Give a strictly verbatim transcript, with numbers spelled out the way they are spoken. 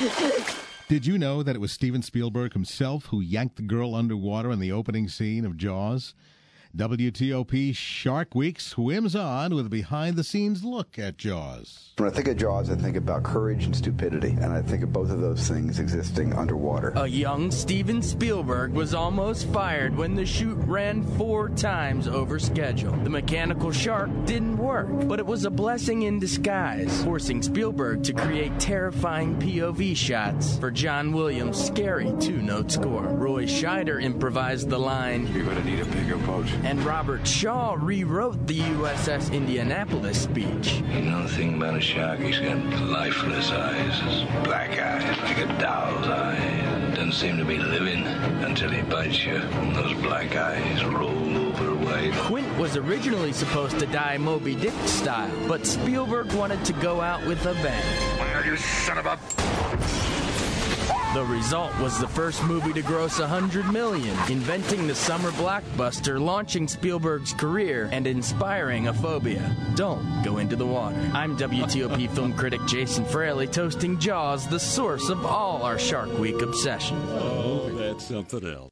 Did you know that it was Steven Spielberg himself who yanked the girl underwater in the opening scene of Jaws? W T O P Shark Week swims on with a behind-the-scenes look at Jaws. When I think of Jaws, I think about courage and stupidity, and I think of both of those things existing underwater. A young Steven Spielberg was almost fired when the shoot ran four times over schedule. The mechanical shark didn't work, but it was a blessing in disguise, forcing Spielberg to create terrifying P O V shots for John Williams' scary two-note score. Roy Scheider improvised the line, "You're gonna need a bigger boat." And Robert Shaw rewrote the U S S Indianapolis speech. You know the thing about a shark? He's got lifeless eyes, his black eyes, like a doll's eyes. Doesn't seem to be living until he bites you, and those black eyes roll over white. Quint was originally supposed to die Moby Dick style, but Spielberg wanted to go out with a bang. Well, you son of a... The result was the first movie to gross one hundred million dollars, inventing the summer blockbuster, launching Spielberg's career, and inspiring a phobia. Don't go into the water. I'm W T O P film critic Jason Fraley, toasting Jaws, the source of all our Shark Week obsession. Oh, that's something else.